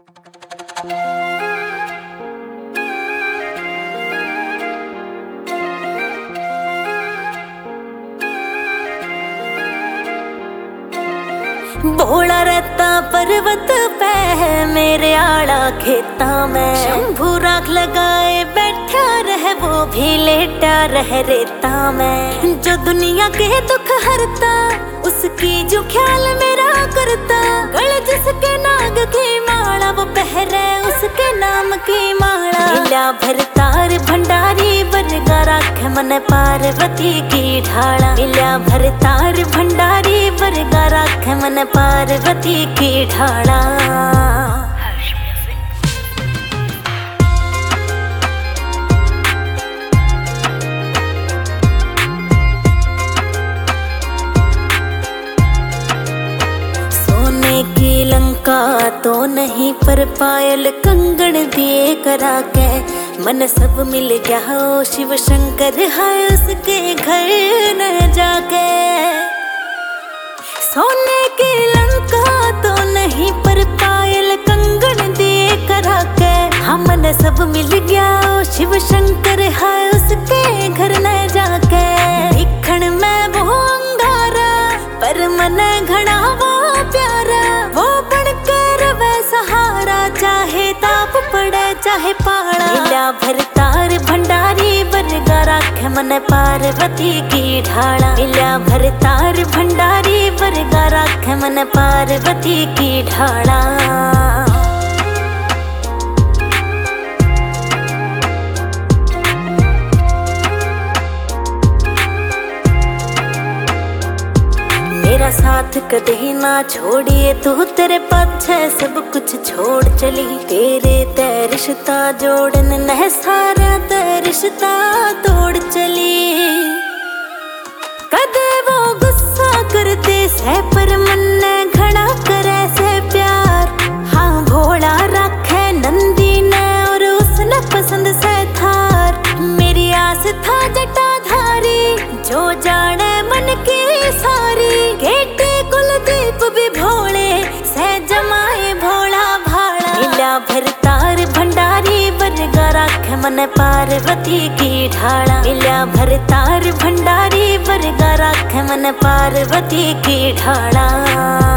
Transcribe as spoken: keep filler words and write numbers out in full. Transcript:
बोला रहता पर्वत पे है मेरे आड़ा खेता में, शंभू राख लगाए बैठा रहे वो भी लेटा रह रेता में। जो दुनिया के दुख हरता उसकी जो ख्याल मेरा करता, गले जिसके नाग की माला वो पहरे उसके नाम की माला। लीला भरतार भंडारी बरगा राख मन पार्वती की ढाला, लीला भरतार भंडारी बरगा राख मन पार्वती की ढाला। सोने की लंका तो नहीं पर पायल कंगन दिए करा के, मन सब मिल गया हो शिव शंकर है उसके घर न जाके। सोने की लंका तो नहीं पर पायल कंगन दिए करा के, हम मन सब मिल गया शिव शंकर है उसके घर न जाके। दिखण में वो अंगारा पर मन घड़ा वो प्यारा, वो बनकर वह सहारा चाहे ताप पड़े चाहे पहाड़ा। लीला भरतार भंडारी बरगा राख मन पार्वती की ढाला, लीला भरतार भंडारी बरगा राख मन पार्वती की ढाला। मेरा साथ कदे ना छोड़िए तू, तेरे पाछे सब कुछ छोड़ चली। तेरे ते रिश्ता जोड़न न सारा ते रिश्ता तोड़ चली। कदे वो गुस्सा करते से पर मन ने घड़ा करे से प्यार। हाँ भोला रखे नंदी ने और उसने पसंद से थार। मेरी आस था जटाधारी जो जाने मन की सारी। गेटे कुलदीप भी भोले से जमाए भोला भाड़ा। लीला भरतार भंडारी बरगा राख मन पार्वती की ढाला, लीला भरतार भंडारी बरगा राख मन पार्वती की ढाला।